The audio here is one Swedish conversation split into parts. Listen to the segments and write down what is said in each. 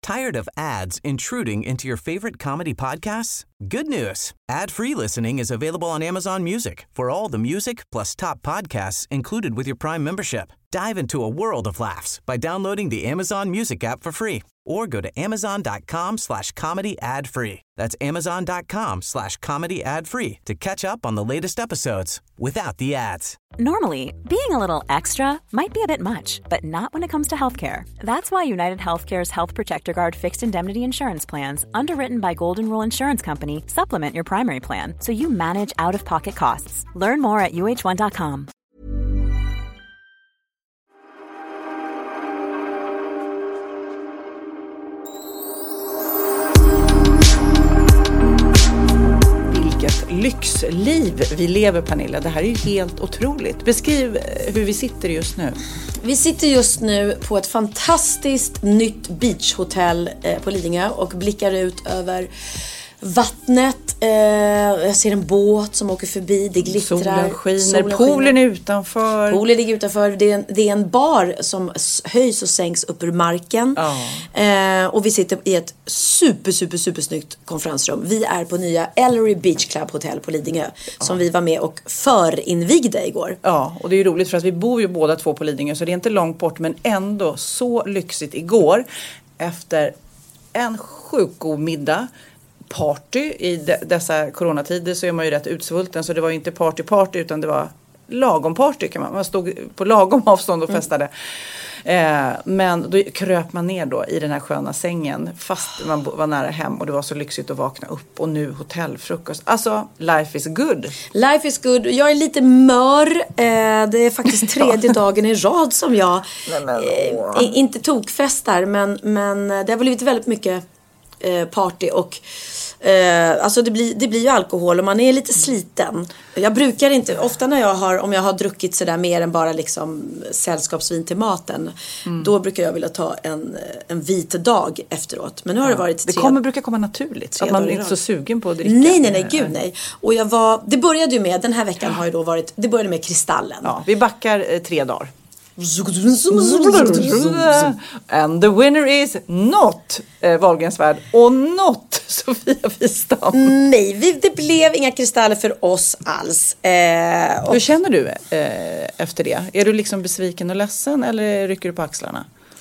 Tired of ads intruding into your favorite comedy podcasts? Good news. Ad-free listening is available on Amazon Music for all the music plus top podcasts included with your Prime membership. Dive into a world of laughs by downloading the Amazon Music app for free or go to amazon.com/comedy ad-free. That's amazon.com/comedy ad-free to catch up on the latest episodes without the ads. Normally, being a little extra might be a bit much, but not when it comes to healthcare. That's why United Healthcare's Health Protector Guard fixed indemnity insurance plans, underwritten by Golden Rule Insurance Company, supplement your primary plan so you manage out-of-pocket costs. Learn more at uh1.com. Vilket lyxliv vi lever, Pernilla. Det här är ju helt otroligt. Beskriv hur vi sitter just nu. Vi sitter just nu på ett fantastiskt nytt beachhotell på Lidingö och blickar ut över vattnet. Jag ser en båt som åker förbi. Det glittrar. Solen skiner. Poolen utanför. Poolen ligger utanför. Det är en bar som höjs och sänks upp ur marken. Och vi sitter i ett super snyggt konferensrum. Vi är på nya Ellery Beach Club Hotel på Lidingö. Som vi var med och förinvigde igår. Ja, och det är ju roligt för att vi bor ju båda två på Lidingö. Så det är inte långt bort, men ändå så lyxigt igår. Efter en sjukt god middag. Party i dessa coronatider så är man ju rätt utsvulten, så det var ju inte party utan det var lagom party, kan man stod på lagom avstånd och festade. Men då kröp man ner då i den här sköna sängen fast man var nära hem och det var så lyxigt att vakna upp och nu hotellfrukost. Alltså, life is good. Life is good. Jag är lite mör. Det är faktiskt tredje dagen i rad som jag inte tokfestar, men det har blivit väldigt mycket party och alltså det blir ju alkohol och man är lite sliten. Jag brukar inte, ofta om jag har druckit sådär mer än bara liksom sällskapsvin till maten, då brukar jag vilja ta en vit dag efteråt. Men nu har det varit brukar komma naturligt, att man är inte så sugen på att dricka. Nej, gud nej. Och det började ju med, den här veckan har ju då varit, det började med Kristallen. Ja, vi backar 3 dagar. And the winner is not Wahlgrens värld och not Sofia Wistam. Nej, det blev inga kristaller för oss alls. Hur känner du efter det? Är du liksom besviken och ledsen eller rycker du på axlarna?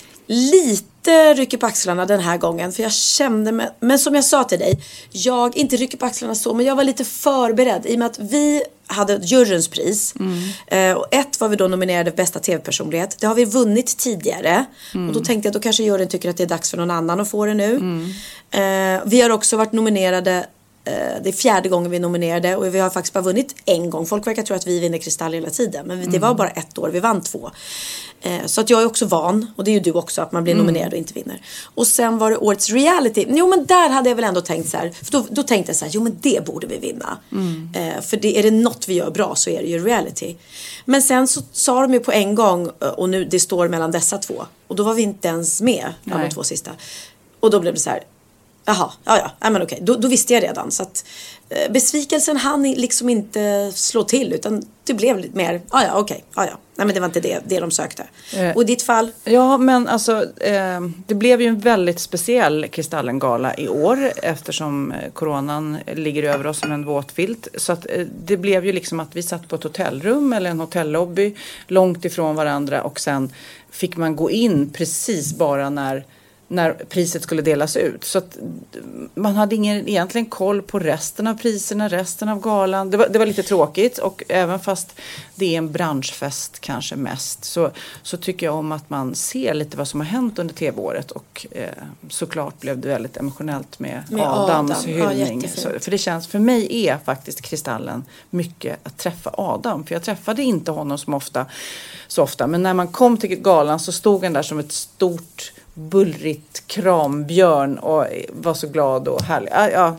Lite rycker på axlarna den här gången, för jag kände mig, men som jag sa till dig, jag inte rycker på axlarna så, men jag var lite förberedd i och med att vi hade juryns pris och var vi då nominerade för bästa tv-personlighet. Det har vi vunnit tidigare och då tänkte jag, då kanske juryn tycker att det är dags för någon annan att få det nu. Vi har också varit nominerade, det är 4:e gången vi är nominerade och vi har faktiskt bara vunnit en gång. Folk verkar tro att vi vinner kristall hela tiden, men det var bara 1 år, vi vann 2. Så att jag är också van, och det är ju du också, att man blir nominerad och inte vinner. Och sen var det årets reality. Jo, men där hade jag väl ändå tänkt så här, för då tänkte jag så här, jo men det borde vi vinna. För är det något vi gör bra så är det ju reality. Men sen så sa de ju på en gång, och nu det står mellan dessa 2. Och då var vi inte ens med av de 2 sista. Och då blev det så här, jaha, ja, men okej. Då visste jag redan. Så att besvikelsen hann liksom inte slå till, utan det blev lite mer, okej. Nej, men det var inte det de sökte. Och i ditt fall? Ja, men alltså det blev ju en väldigt speciell Kristallengala i år, eftersom coronan ligger över oss som en våtfilt. Så att det blev ju liksom att vi satt på ett hotellrum eller en hotellobby långt ifrån varandra, och sen fick man gå in precis bara när priset skulle delas ut. Så att man hade ingen egentligen koll på resten av priserna, resten av galan. Det var lite tråkigt, och även fast det är en branschfest kanske mest, så tycker jag om att man ser lite vad som har hänt under tv-året, och såklart blev det väldigt emotionellt med Adams hyllning. För det känns, för mig är faktiskt Kristallen mycket att träffa Adam, för jag träffade inte honom så ofta, men när man kom till galan så stod han där som ett stort bullrigt krambjörn och var så glad och härlig.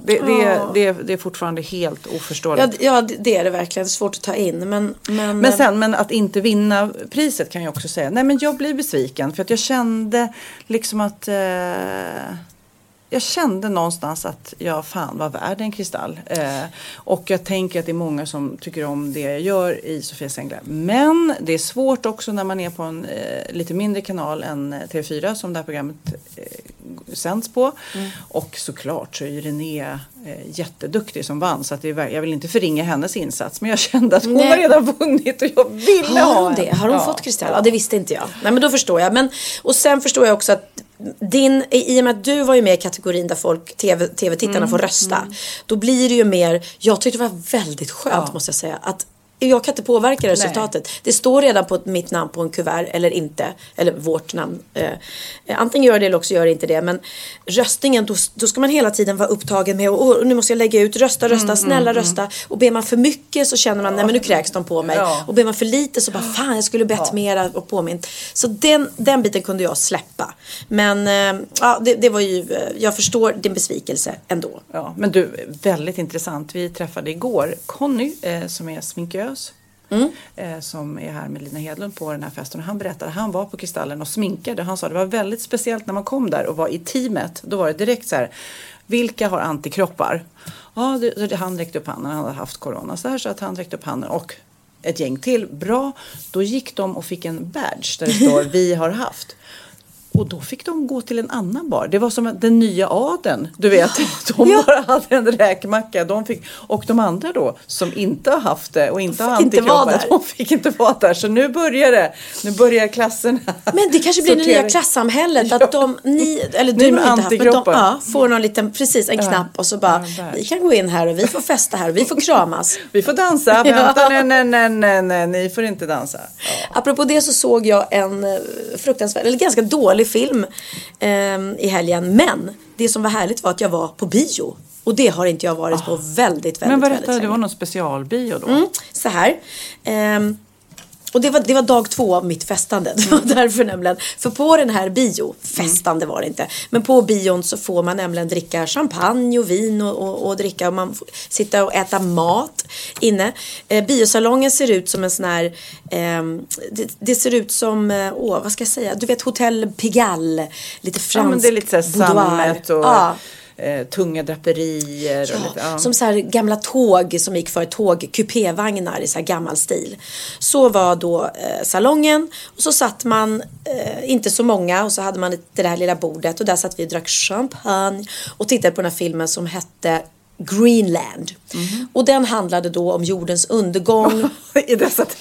Det är fortfarande helt oförståeligt. Ja, det är det verkligen. Svårt att ta in. Men att inte vinna priset kan jag också säga. Nej, men jag blir besviken för att jag kände liksom att jag kände någonstans att jag fan var värd en kristall. Och jag tänker att det är många som tycker om det jag gör i Sofias Änglar. Men det är svårt också när man är på en lite mindre kanal än TV4 som det här programmet sänds på. Och såklart så är ju René jätteduktig som vann. Så att jag vill inte förringa hennes insats. Men jag kände att hon har redan vunnit och jag ville ha det. Har hon fått kristall? Ja, det visste inte jag. Nej, men då förstår jag. Och sen förstår jag också att i och med att du var ju med i kategorin där folk, tv-tittarna får rösta. Då blir det ju mer, jag tyckte det var väldigt skönt måste jag säga, att jag kan inte påverka resultatet. Nej. Det står redan på mitt namn på en kuvert eller inte. Eller vårt namn. Antingen gör det eller också gör det inte det. Men röstningen, då ska man hela tiden vara upptagen med och nu måste jag lägga ut, rösta, snälla rösta. Och ber man för mycket så känner man, nej men nu kräks de på mig. Ja. Och ber man för lite så bara, fan jag skulle bett mera och påmint. Så den biten kunde jag släppa. Men det var ju, jag förstår din besvikelse ändå. Ja, men du, väldigt intressant. Vi träffade igår Conny som är sminkör. Som är här med Lina Hedlund på den här festen. Och han berättade, han var på Kristallen och sminkade. Han sa det var väldigt speciellt när man kom där och var i teamet. Då var det direkt så här, vilka har antikroppar? Ja, han räckte upp handen, han hade haft corona. Så att han räckte upp handen och ett gäng till. Bra, då gick de och fick en badge där det står vi har haft. Och då fick de gå till en annan bar. Det var som den nya adeln. Du vet, de bara hade en räkmacka. Och de andra då, som inte har haft det och inte har antikroppar, de fick inte vara där. Så nu börjar klasserna. Men det kanske blir det nya klassamhället. Att du med antikroppar får någon liten, precis en knapp och så bara, vi kan gå in här och vi får festa här och vi får kramas. Vi får dansa. Vänta, nej, ni får inte dansa. Ja. Apropå det så såg jag en fruktansvärd, eller ganska dålig film i helgen. Men det som var härligt var att jag var på bio. Och det har inte jag varit på väldigt Men väldigt länge. Det var någon specialbio då? Så här. Och det var dag 2 av mitt festande. Det var därför nämligen. För på den här festande var det inte. Men på bion så får man nämligen dricka champagne och vin och dricka. Och man får sitta och äta mat inne. Biosalongen ser ut som en sån här... det ser ut som... vad ska jag säga? Du vet, Hotel Pigalle. Lite fransk. Ja, men det är lite så här sammet och... tunga draperier och lite, som så här gamla tåg som gick för kupévagnar i så här gammal stil. Så var då salongen och så satt man inte så många och så hade man det här lilla bordet och där satt vi och drack champagne och tittade på den här filmen som hette Greenland. Och den handlade då om jordens undergång i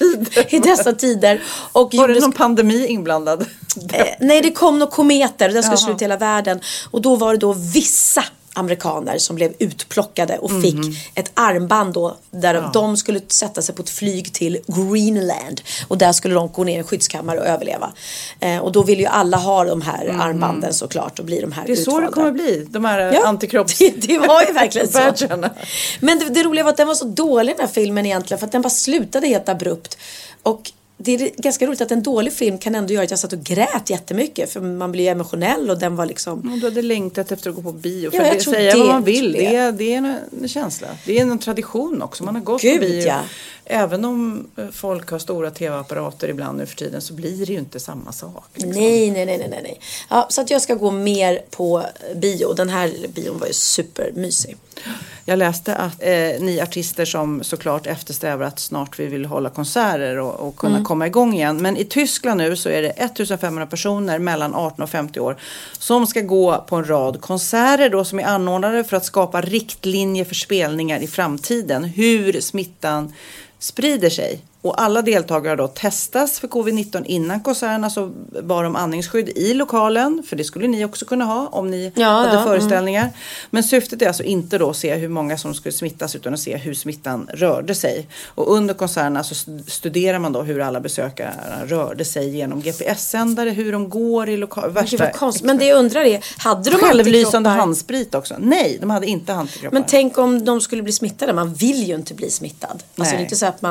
dessa tider. Och var det någon pandemi inblandad? Nej, det kom några kometer och den skulle sluta hela världen. Och då var det då vissa amerikaner som blev utplockade och fick ett armband då där de skulle sätta sig på ett flyg till Greenland och där skulle de gå ner i en skyddskammare och överleva. Och då vill ju alla ha de här armbanden såklart och bli de här utvalda. Det är så det kommer bli, de här antikropps... Det var ju verkligen så. Men det roliga var att den var så dålig den här filmen egentligen för att den bara slutade helt abrupt. Och det är ganska roligt att en dålig film kan ändå göra att jag satt och grät jättemycket. För man blir emotionell och den var liksom... Du hade längtat efter att gå på bio. För det säger vad man vill. Det är en känsla. Det är en tradition också. Man har gått på bio. Ja. Även om folk har stora tv-apparater ibland nu för tiden så blir det ju inte samma sak. Liksom. Nej. Ja, så att jag ska gå mer på bio. Den här bion var ju supermysig. Jag läste att ni artister som såklart eftersträvar att snart vi vill hålla konserter och kunna komma igång igen. Men i Tyskland nu så är det 1500 personer mellan 18 och 50 år som ska gå på en rad konserter då som är anordnade för att skapa riktlinjer för spelningar i framtiden. Hur smittan sprider sig. Och alla deltagare då testas för covid-19 innan konserterna så bar de andningsskydd i lokalen. För det skulle ni också kunna ha om ni hade föreställningar. Men syftet är alltså inte då att se hur många som skulle smittas utan att se hur smittan rörde sig. Och under konserterna så studerar man då hur alla besökare rörde sig genom GPS-sändare. Hur de går i Men det jag undrar är, hade de självlysande handsprit också? Nej, de hade inte antikroppar. Men tänk om de skulle bli smittade. Man vill ju inte bli smittad. Alltså det är inte så att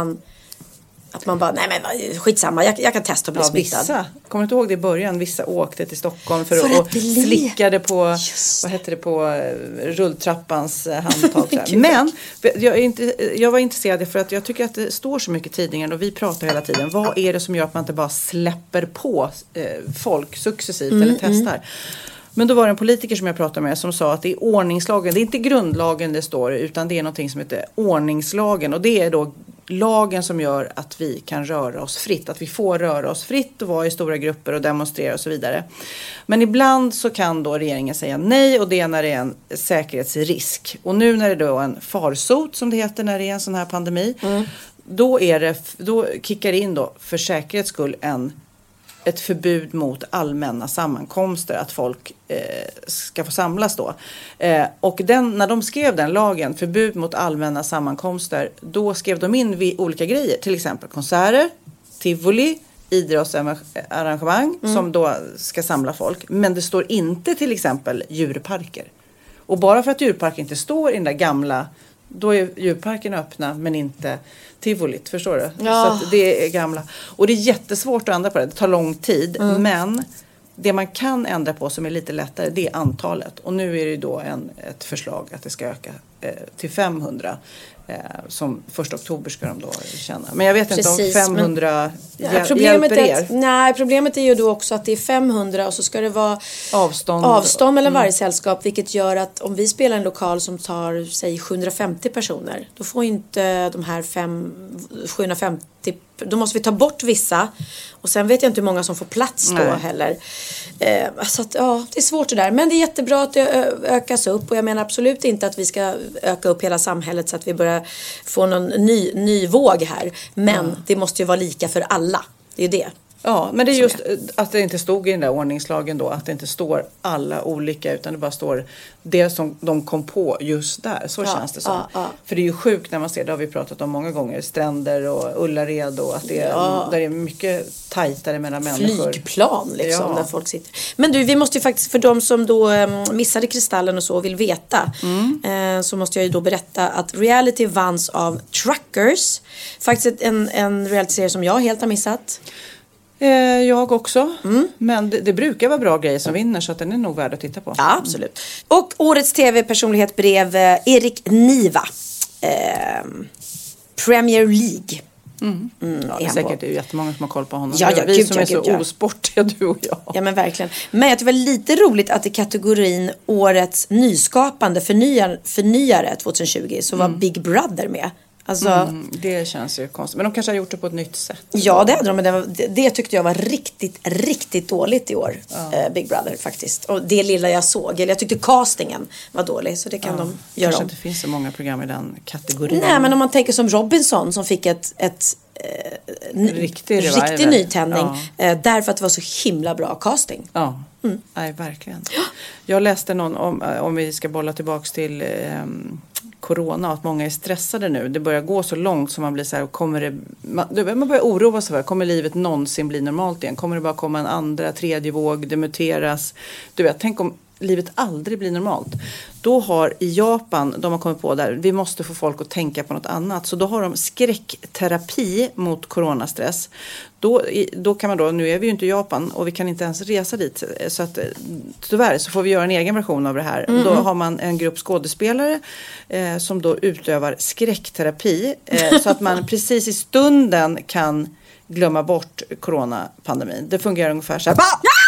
man bara, nej men skitsamma, jag kan testa att bli smittad. Vissa, kommer du inte ihåg det i början? Vissa åkte till Stockholm för att slickade på, vad heter det, på rulltrappans handtag. Men jag var intresserad för att jag tycker att det står så mycket i tidningen och vi pratar hela tiden. Vad är det som gör att man inte bara släpper på folk successivt eller testar? Men då var det en politiker som jag pratade med som sa att det är ordningslagen, det är inte grundlagen det står, utan det är någonting som heter ordningslagen. Och det är då lagen som gör att vi kan röra oss fritt, att vi får röra oss fritt och vara i stora grupper och demonstrera och så vidare. Men ibland så kan då regeringen säga nej, och det är när det är en säkerhetsrisk. Och nu när det då är en farsot som det heter när det är en sån här pandemi, då kickar in då för säkerhets skull ett förbud mot allmänna sammankomster, att folk ska få samlas då. Och när de skrev den lagen, förbud mot allmänna sammankomster, då skrev de in olika grejer, till exempel konserter, tivoli, idrottsarrangemang som då ska samla folk. Men det står inte till exempel djurparker. Och bara för att djurparker inte står i den där gamla, då är djurparken öppna men inte tivolit, förstår du? Ja. Så att det är gamla. Och det är jättesvårt att ändra på det. Det tar lång tid. Men det man kan ändra på som är lite lättare, det är antalet. Och nu är det då ett förslag att det ska öka till 500. Som 1 oktober ska de då känna. Men jag vet inte om 500 hjälper er. Nej, problemet är ju då också att det är 500 och så ska det vara avstånd mellan varje sällskap. Vilket gör att om vi spelar en lokal som tar, säg 750 personer, då får inte de här 750, då måste vi ta bort vissa. Och sen vet jag inte hur många som får plats då heller. Så att, ja, det är svårt det där. Men det är jättebra att det ökas upp. Och jag menar absolut inte att vi ska öka upp hela samhället så att vi börjar få någon ny våg här. Men det måste ju vara lika för alla. Det är ju det. Ja, men det är just att det inte stod i den där ordningslagen då, att det inte står alla olika, utan det bara står det som de kom på just där. Så känns det som. För det är ju sjukt när man ser, det har vi pratat om många gånger, stränder och Ullared och att det är, där är mycket tajtare mellan människor. Flygplan liksom, där folk sitter. Men du, vi måste ju faktiskt, för de som då missade Kristallen och så vill veta, så måste jag ju då berätta att reality vanns av Truckers. Faktiskt en reality-serie som jag helt har missat. Jag också. Men det brukar vara bra grejer som vinner, så att den är nog värd att titta på. Ja, absolut. Och årets tv-personlighet blev Erik Niva. Premier League. Ja, det är säkert jättemånga som har koll på honom. Vi som är så osportiga, du och jag. Ja, men verkligen. Men jag tycker det var lite roligt att i kategorin årets nyskapande förnyare 2020 så var Big Brother med. Alltså, det känns ju konstigt. Men de kanske har gjort det på ett nytt sätt. Ja, det hade de. Men det tyckte jag var riktigt, riktigt dåligt i år. Big Brother faktiskt. Och det lilla jag såg. Eller jag tyckte castingen var dålig. Så det kan de göra kanske om. inte finns så många program i den kategorin. Nej, men om man tänker som Robinson som fick ett riktig nytändning. Därför att det var så himla bra casting. Ja, nej, verkligen. Jag läste någon om vi ska bolla tillbaks till corona, att många är stressade nu. Det börjar gå så långt som man blir så här, man börjar oroa sig för, kommer livet någonsin bli normalt igen? Kommer det bara komma en andra, tredje våg, det muteras? Du vet, tänk om livet aldrig blir normalt. Då har i Japan, de har kommit på där, vi måste få folk att tänka på något annat. Så då har de skräckterapi mot coronastress. Då kan man då, nu är vi ju inte i Japan och vi kan inte ens resa dit. Så att tyvärr så får vi göra en egen version av det här. Då har man en grupp skådespelare som då utövar skräckterapi. Så att man precis i stunden kan glömma bort coronapandemin. Det fungerar ungefär så här.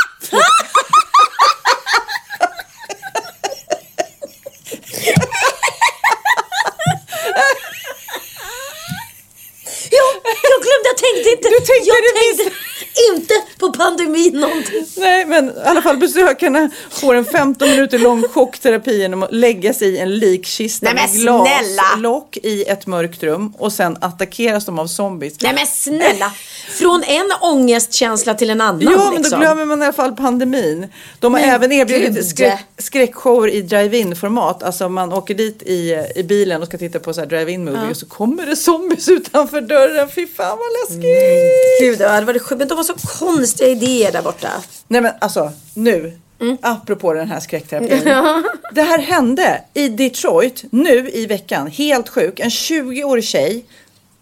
Jag tänkte inte på pandemin någonting. Nej, men i alla fall besökarna får en 15 minuter lång chockterapi genom att lägga sig i en likkista med glaslock i ett mörkt rum och sen attackeras de av zombies. Nej men snälla, från en ångestkänsla till en annan. Ja, men då glömmer man i alla fall pandemin. De har även erbjudit skräckshower i drive-in-format. Alltså man åker dit i bilen och ska titta på så här drive-in-movie och så kommer det zombies utanför dörren. Fy fan vad läskigt. Gud, det var det, men de var så konstiga idéer där borta. Nej men alltså, nu apropå den här skräckterapin. Det här hände i Detroit nu i veckan. Helt sjuk. En 20-årig tjej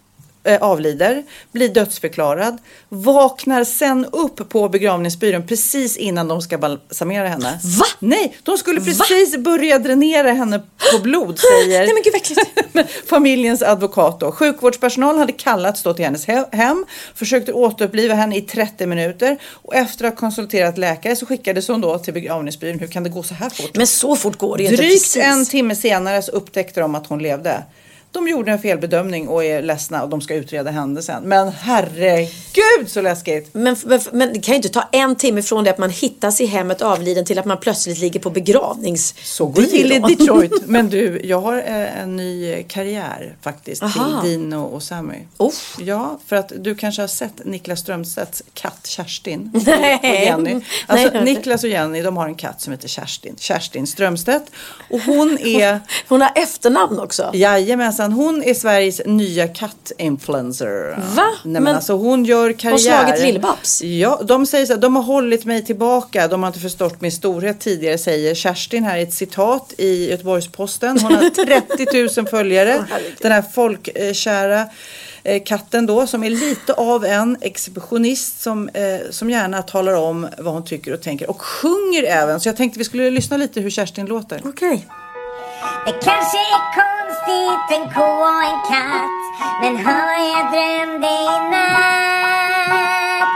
avlider, blir dödsförklarad, vaknar sen upp på begravningsbyrån precis innan de ska balsamera henne. Va? Nej, de skulle precis börja dränera henne på blod, säger Nej, men gud, verkligen. familjens advokat då. Sjukvårdspersonal hade kallats då till hennes hem, försökte återuppliva henne i 30 minuter och efter att ha konsulterat läkare så skickades hon då till begravningsbyrån. Hur kan det gå så här fort? Men så fort går det ju inte. Drygt en timme senare så upptäckte de att hon levde. De gjorde en felbedömning och är ledsna och de ska utreda händelsen. Men herregud så läskigt. Men det kan ju inte ta en timme från det att man hittas i hemmet avliden till att man plötsligt ligger på begravningsbyrån. Så går det till i Detroit. Men du, jag har en ny karriär faktiskt. Aha. Till Dino och Sammy. Ja, för att du kanske har sett Niklas Strömstedts katt Kerstin. Nej. Och Jenny. Alltså Nej. Niklas och Jenny, de har en katt som heter Kerstin Strömstedt. Och hon är... Hon har efternamn också. Jajamensan, hon är Sveriges nya katt-influencer. Va? Nej, men alltså hon gör karriär. Hon slagit Lill-Babs. Ja, de säger så här, de har hållit mig tillbaka. De har inte förstått min storhet tidigare, säger Kerstin här i ett citat i Göteborgs-Posten. Hon har 30 000 följare. Den här folkkära katten då, som är lite av en exhibitionist som gärna talar om vad hon tycker och tänker. Och sjunger även. Så jag tänkte vi skulle lyssna lite hur Kerstin låter. Okej. Det kanske är konstigt, en ko och en katt, men har jag drömde i natt.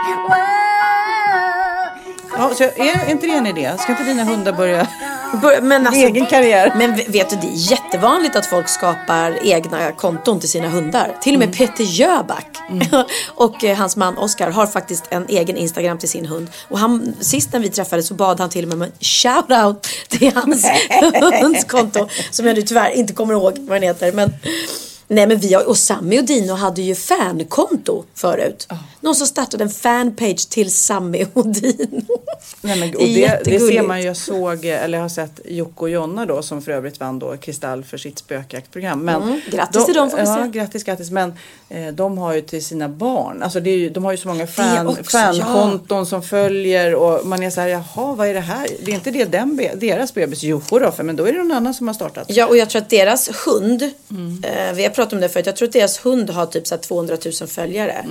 Wow. Ja, så är inte det en idé? Ska inte dina hundar börja Men alltså, egen karriär? Men vet du, det är jättevanligt att folk skapar egna konton till sina hundar. Till och med Peter Jöback och hans man Oscar har faktiskt en egen Instagram till sin hund. Och sist när vi träffades så bad han till och med om en shoutout till hans hunds konto. Som jag nu tyvärr inte kommer ihåg vad den heter. Men vi och Sammy och Dino hade ju fankonto förut. Någon som startade en fanpage till Sammy och Dino. Nej, men, och det ser man ju. Jag såg, eller jag har sett Jocke och Jonna då, som för övrigt vann då Kristall för sitt spökjaktprogram. Men grattis till dem, får vi se. Ja, grattis. Men de har ju till sina barn. Alltså de har ju så många fankonton som följer. Och man är så här, jaha, vad är det här? Det är inte det deras bebis? Jo då, men då är det någon annan som har startat. Ja, och jag tror att deras hund, vi har pratat om det förut, jag tror att deras hund har typ så här 200 000 följare.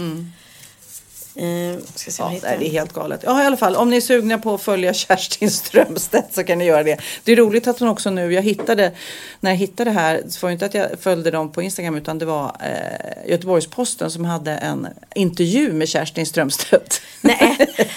Ska se det är helt galet. Ja, i alla fall, om ni är sugna på att följa Kerstin Strömstedt så kan ni göra det. Det är roligt att hon också nu, när jag hittade det här, så var det inte att jag följde dem på Instagram, utan det var Göteborgs-Posten som hade en intervju med Kerstin Strömstedt. Nej,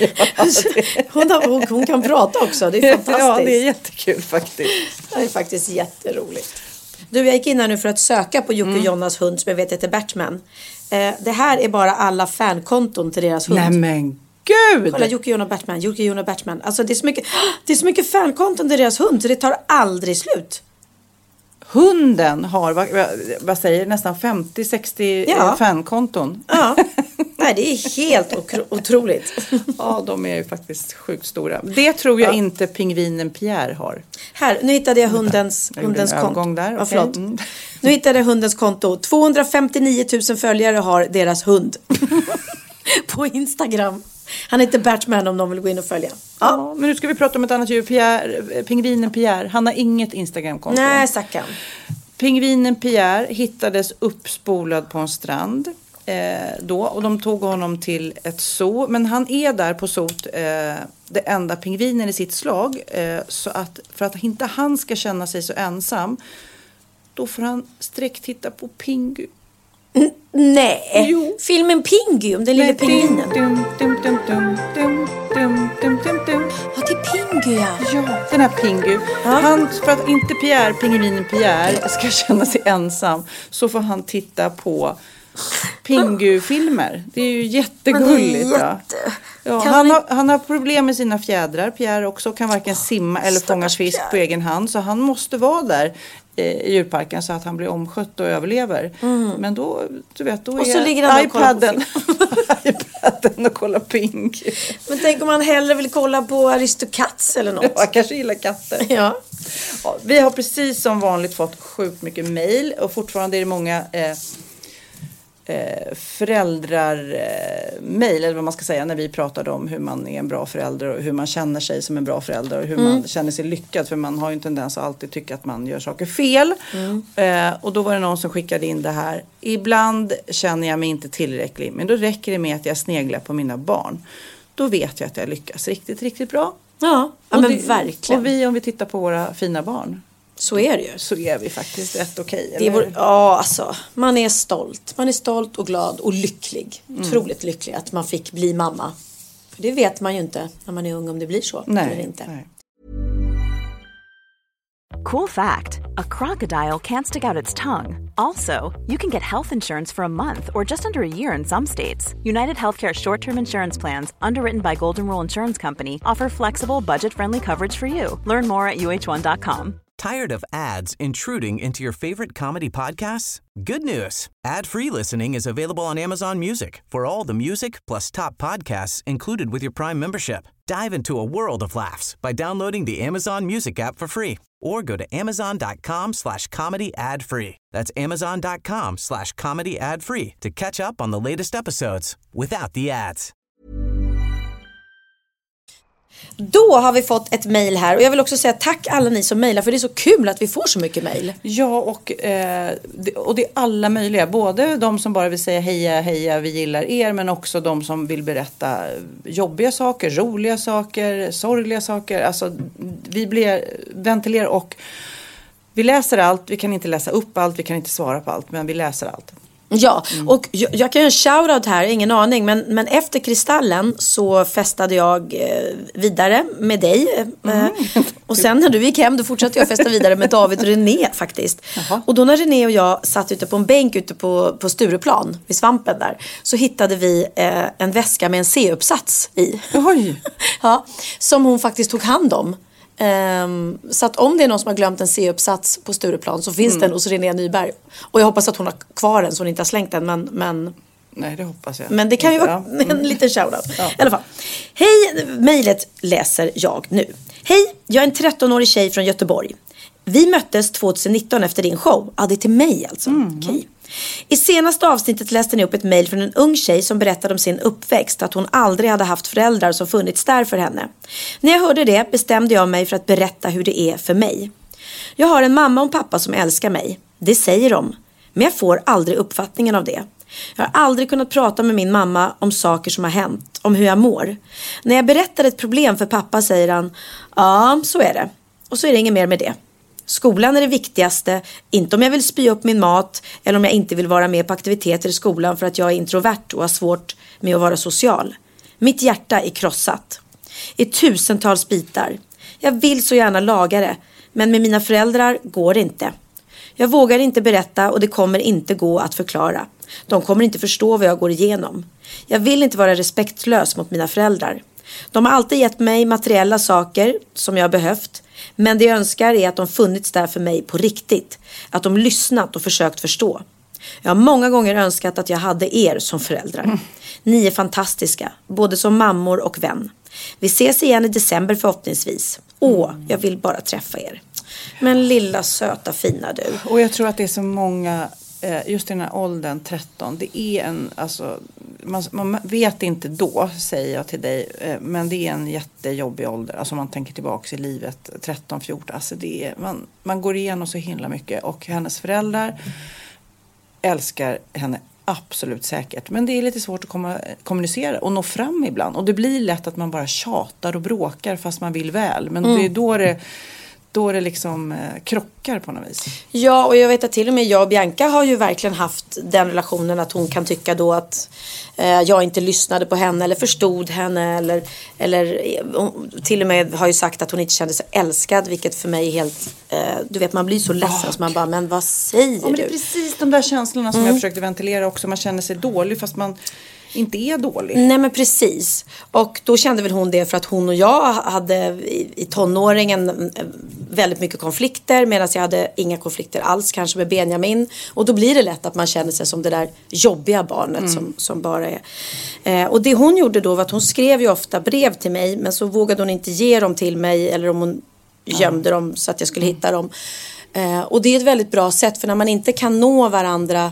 hon kan prata också, det är fantastiskt. Ja, det är jättekul faktiskt. Det är faktiskt jätteroligt. Du, jag gick in här nu för att söka på Jocke och Jonas hund som jag vet heter Batman. Det här är bara alla fankonton till deras hund. Nej men gud! Kolla, Jocke, Jonna, Batman. Alltså det är så mycket fankonton till deras hund så det tar aldrig slut. Hunden har, vad säger nästan 50-60 fankonton. Ja, nej, det är helt otroligt. Ja, de är ju faktiskt sjukt stora. Det tror jag inte pingvinen Pierre har. Här, nu hittade jag hundens konto. Där. Ja, förlåt. Nu hittade jag hundens konto. 259 000 följare har deras hund. På Instagram. Han heter Batman om någon vill gå in och följa. Ja, men nu ska vi prata om ett annat djur. Pingvinen Pierre. Han har inget Instagram-konto. Nej, stackarn. Pingvinen Pierre hittades uppspolad på en strand. Och de tog honom till ett zoo. Men han är där på zoot det enda pingvinen i sitt slag. Så att för att inte han ska känna sig så ensam, då får han titta på Pingu. Nej, jo. Filmen Pingu om den lilla pingvinen. Ja, det är Pingu, ja. Ja, den här Pingu. För att inte pingvinen Pierre ska känna sig ensam, så får han titta på Pingu-filmer. Det är ju jättegulligt. Ja, han har problem med sina fjädrar, Pierre också. Kan varken simma eller fånga fisk på egen hand. Så han måste vara där i djurparken så att han blir omskött och överlever. Men då, då och är så ligger han iPaden och kollar Pingu. Men tänk om man hellre vill kolla på Aristocats eller något. Ja, kanske gillar katter. Ja. Ja, vi har precis som vanligt fått sjukt mycket mejl. Och fortfarande är det många mejl eller vad man ska säga, när vi pratade om hur man är en bra förälder och hur man känner sig som en bra förälder och hur man känner sig lyckad, för man har ju en tendens att alltid tycka att man gör saker fel. Och då var det någon som skickade in det här: ibland känner jag mig inte tillräcklig, men då räcker det med att jag sneglar på mina barn. Då vet jag att jag lyckas riktigt, riktigt bra. Ja, men verkligen. Och om vi tittar på våra fina barn, så är det ju. Så är vi faktiskt rätt okej. Det är alltså, man är stolt. Man är stolt och glad och lycklig. Otroligt lycklig att man fick bli mamma. För det vet man ju inte när man är ung, om det blir så eller inte. Nej. Cool fact, a crocodile can't stick out its tongue. Also, you can get health insurance for a month or just under a year in some states. United Healthcare short-term insurance plans, underwritten by Golden Rule Insurance Company, offer flexible, budget-friendly coverage for you. Learn more at uh1.com. Tired of ads intruding into your favorite comedy podcasts? Good news. Ad-free listening is available on Amazon Music for all the music plus top podcasts included with your Prime membership. Dive into a world of laughs by downloading the Amazon Music app for free or go to amazon.com/comedy ad-free. That's amazon.com/comedy ad-free to catch up on the latest episodes without the ads. Då har vi fått ett mejl här, och jag vill också säga tack alla ni som mejlar, för det är så kul att vi får så mycket mejl. Ja, och det är alla möjliga, både de som bara vill säga heja, vi gillar er, men också de som vill berätta jobbiga saker, roliga saker, sorgliga saker. Alltså vi ventilerar, och vi läser allt. Vi kan inte läsa upp allt, vi kan inte svara på allt, men vi läser allt. Ja, och jag kan göra en shoutout här, ingen aning, men efter Kristallen så festade jag vidare med dig. Och sen när du gick hem, då fortsatte jag festa vidare med David och René faktiskt. Jaha. Och då när René och jag satt ute på en bänk ute på Stureplan, vid Svampen där, så hittade vi en väska med en C-uppsats i. Oj! Ja, som hon faktiskt tog hand om. Så att om det är någon som har glömt en C-uppsats på Stureplan, så finns den hos René Nyberg. Och jag hoppas att hon har kvar den, så hon inte har slängt den, men nej, det hoppas jag. Men det kan ju vara en liten shoutout. Ja. I alla fall. Hej, mejlet läser jag nu. Hej, jag är en 13-årig tjej från Göteborg. Vi möttes 2019 efter din show. Ja, det är till mig alltså. Okej. I senaste avsnittet läste ni upp ett mejl från en ung tjej som berättade om sin uppväxt, att hon aldrig hade haft föräldrar som funnits där för henne. När jag hörde det bestämde jag mig för att berätta hur det är för mig. Jag har en mamma och en pappa som älskar mig. Det säger de. Men jag får aldrig uppfattningen av det. Jag har aldrig kunnat prata med min mamma om saker som har hänt, om hur jag mår. När jag berättar ett problem för pappa säger han: ja, så är det. Och så är det inget mer med det. Skolan är det viktigaste, inte om jag vill spy upp min mat eller om jag inte vill vara med på aktiviteter i skolan för att jag är introvert och har svårt med att vara social. Mitt hjärta är krossat. I tusentals bitar. Jag vill så gärna laga det, men med mina föräldrar går det inte. Jag vågar inte berätta, och det kommer inte gå att förklara. De kommer inte förstå vad jag går igenom. Jag vill inte vara respektlös mot mina föräldrar. De har alltid gett mig materiella saker som jag har behövt. Men det jag önskar är att de funnits där för mig på riktigt. Att de lyssnat och försökt förstå. Jag har många gånger önskat att jag hade er som föräldrar. Ni är fantastiska, både som mammor och vän. Vi ses igen i december förhoppningsvis. Jag vill bara träffa er. Men lilla söta fina du. Och jag tror att det är så många, just i den här åldern 13, det är en, alltså, man vet inte då, säger jag till dig, men det är en jättejobbig ålder. Alltså man tänker tillbaka i livet, 13-14, alltså det är, man går igenom så himla mycket, och hennes föräldrar älskar henne absolut säkert. Men det är lite svårt att kommunicera och nå fram ibland. Och det blir lätt att man bara tjatar och bråkar fast man vill väl. Men det är då det liksom krockar på något vis. Ja, och jag vet att till och med jag och Bianca har ju verkligen haft den relationen att hon kan tycka då att jag inte lyssnade på henne eller förstod henne, eller till och med har ju sagt att hon inte kände sig älskad, vilket för mig är helt, du vet, man blir så ledsen så man bara, men vad säger du? Men det är precis de där känslorna som jag försökte ventilera också. Man känner sig dålig fast man inte är dålig. Nej, men precis. Och då kände väl hon det för att hon och jag hade i tonåringen väldigt mycket konflikter, medan jag hade inga konflikter alls kanske med Benjamin. Och då blir det lätt att man känner sig som det där jobbiga barnet som bara är. Och det hon gjorde då var att hon skrev ju ofta brev till mig, men så vågade hon inte ge dem till mig, eller om hon gömde dem så att jag skulle hitta dem. Och det är ett väldigt bra sätt, för när man inte kan nå varandra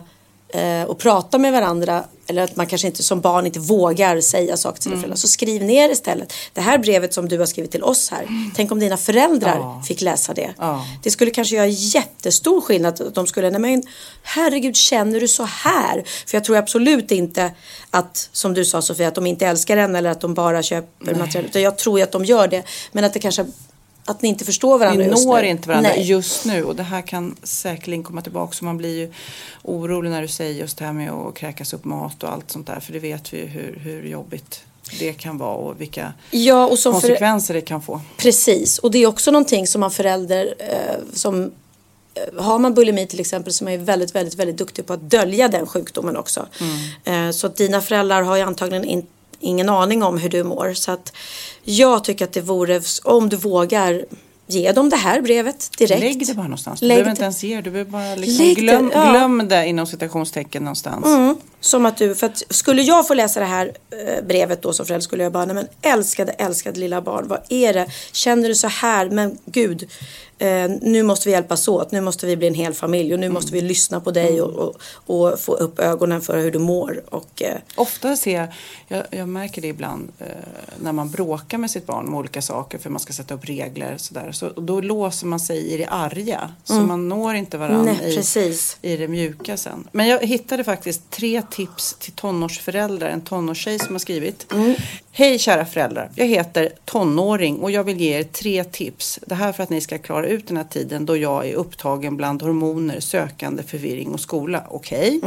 och prata med varandra, eller att man kanske inte som barn inte vågar säga saker till sina föräldrar, så skriv ner istället. Det här brevet som du har skrivit till oss här, tänk om dina föräldrar fick läsa det. Det skulle kanske göra jättestor skillnad. De skulle, nej men herregud, känner du så här? För jag tror absolut inte att, som du sa Sofia, att de inte älskar en eller att de bara köper material. Utan jag tror att de gör det, men att det kanske, att ni inte förstår varandra just nu. Vi når inte varandra just nu, och det här kan säkerligen komma tillbaka, så man blir ju orolig när du säger just det här med att kräkas upp mat och allt sånt där, för det vet vi ju hur jobbigt det kan vara och vilka konsekvenser det kan få. Precis, och det är också någonting som man förälder som har man bulimi till exempel, som är väldigt, väldigt, väldigt duktig på att dölja den sjukdomen också. Så att dina föräldrar har ju antagligen ingen aning om hur du mår. Så att jag tycker att det vore, om du vågar, ge dem det här brevet direkt. Lägg det bara någonstans. Du behöver inte ens ge det. Du behöver bara liksom glöm det inom citationstecken någonstans. Som att du, för att skulle jag få läsa det här brevet då som förälder, skulle jag bara, nej men älskade lilla barn, vad är det? Känner du så här? Men gud, nu måste vi hjälpas åt. Nu måste vi bli en hel familj och nu måste vi lyssna på dig och få upp ögonen för hur du mår. Och, ofta ser jag märker det ibland när man bråkar med sitt barn om olika saker, för man ska sätta upp regler sådär. Så då låser man sig i det arga. Så man når inte varandra i det mjuka sen. Men jag hittade faktiskt 3 tips till tonårsföräldrar. En tonårstjej som har skrivit. Hej kära föräldrar. Jag heter tonåring och jag vill ge er 3 tips. Det här för att ni ska klara ut den här tiden då jag är upptagen bland hormoner, sökande, förvirring och skola. Okej.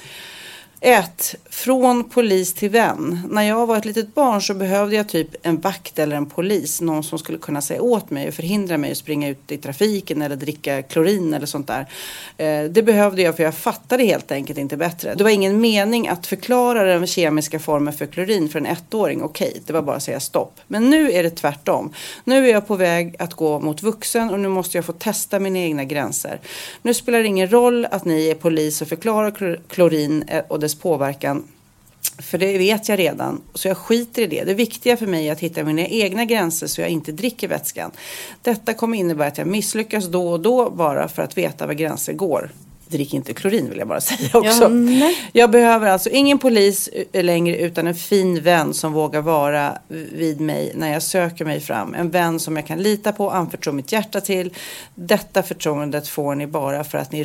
1. Från polis till vän. När jag var ett litet barn så behövde jag typ en vakt eller en polis. Någon som skulle kunna säga åt mig och förhindra mig att springa ut i trafiken eller dricka klorin eller sånt där. Det behövde jag, för jag fattade helt enkelt inte bättre. Det var ingen mening att förklara den kemiska formen för klorin för en 1-åring. Okej, det var bara att säga stopp. Men nu är det tvärtom. Nu är jag på väg att gå mot vuxen och nu måste jag få testa mina egna gränser. Nu spelar det ingen roll att ni är polis och förklarar klorin och dess påverkan, för det vet jag redan, så jag skiter i det. Det viktiga för mig är att hitta mina egna gränser så jag inte dricker vätskan. Detta kommer innebära att jag misslyckas då och då bara för att veta var gränser går. Drick inte klorin, vill jag bara säga också. Jag behöver alltså ingen polis längre, utan en fin vän som vågar vara vid mig när jag söker mig fram. En vän som jag kan lita på, anförtro mitt hjärta till. Detta förtroendet får ni bara för att ni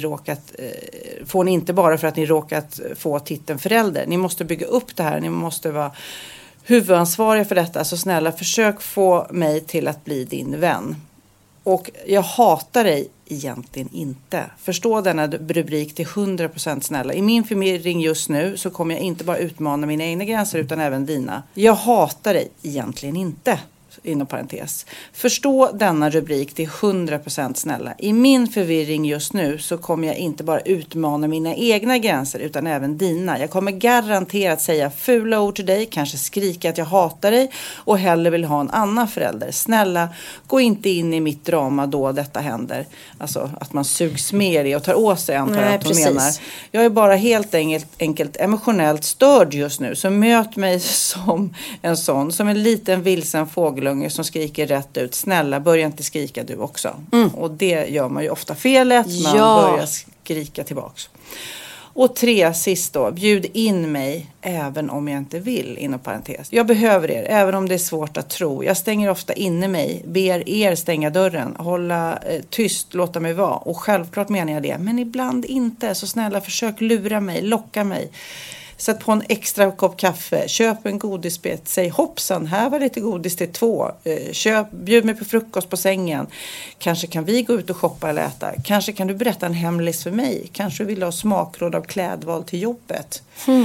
inte bara för att ni råkat få titeln förälder. Ni måste bygga upp det här. Ni måste vara huvudansvariga för detta. Så snälla, försök få mig till att bli din vän. Och jag hatar dig egentligen inte. Förstå denna rubrik till 100% snälla. I min förvirring just nu så kommer jag inte bara utmana mina egna gränser utan även dina. Jag hatar dig egentligen inte. Inom parentes. Förstå denna rubrik till 100% snälla. I min förvirring just nu så kommer jag inte bara utmana mina egna gränser utan även dina. Jag kommer garanterat säga fula ord till dig, kanske skrika att jag hatar dig och hellre vill ha en annan förälder. Snälla, gå inte in i mitt drama då detta händer. Alltså att man sugs med det och tar åt sig, antar jag att hon menar. Jag är bara helt enkelt emotionellt störd just nu, så möt mig som en sån, som en liten vilsen fågel som skriker rätt ut. Snälla, börja inte skrika du också. Och det gör man ju ofta felet. Man börjar skrika tillbaks. Och 3, sist då. Bjud in mig även om jag inte vill, inom parentes. Jag behöver er, även om det är svårt att tro. Jag stänger ofta inne mig. Ber er stänga dörren. Hålla tyst, låta mig vara. Och självklart menar jag det. Men ibland inte. Så snälla, försök lura mig, locka mig. Sätt på en extra kopp kaffe. Köp en godisbit. Säg hoppsan, här var lite godis till 2. Bjud mig på frukost på sängen. Kanske kan vi gå ut och shoppa eller äta. Kanske kan du berätta en hemlis för mig. Kanske vill du ha smakråd av klädval till jobbet.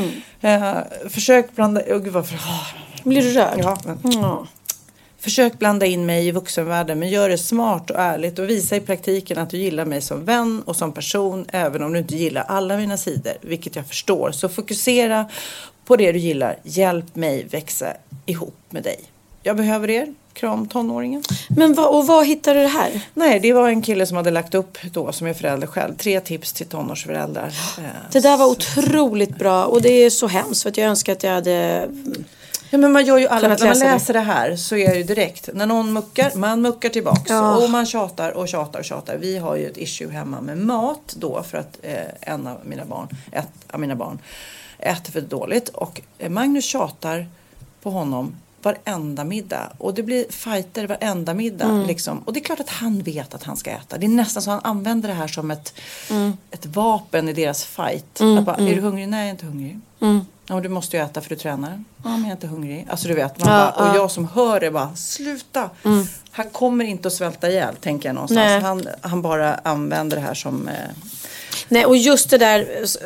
Försök blanda... Blir du rörd? Ja, men... Försök blanda in mig i vuxenvärlden, men gör det smart och ärligt och visa i praktiken att du gillar mig som vän och som person, även om du inte gillar alla mina sidor, vilket jag förstår. Så fokusera på det du gillar. Hjälp mig växa ihop med dig. Jag behöver er. Kram, tonåringen. Men vad hittade du det här? Nej, det var en kille som hade lagt upp då, som är förälder själv. 3 tips till tonårsföräldrar. Det där var otroligt bra och det är så hemskt, för att jag önskar att jag hade... Ja, men man gör ju alla, när man läsa läser det här så är det ju direkt. När någon muckar, man muckar tillbaks. Ja. Och man tjatar och tjatar och tjatar. Vi har ju ett issue hemma med mat då. För att ett av mina barn äter för dåligt. Och Magnus tjatar på honom varenda middag. Och det blir fighter varenda middag. Liksom. Och det är klart att han vet att han ska äta. Det är nästan så han använder det här som ett vapen i deras fight. Att bara, är du hungrig? Nej, jag är inte hungrig. Ja, du måste ju äta för du tränar. Ja, men jag är inte hungrig. Alltså du vet, och jag som hör det bara, sluta. Han kommer inte att svälta ihjäl, tänker jag någonstans. Han bara använder det här som... Nej, och just det där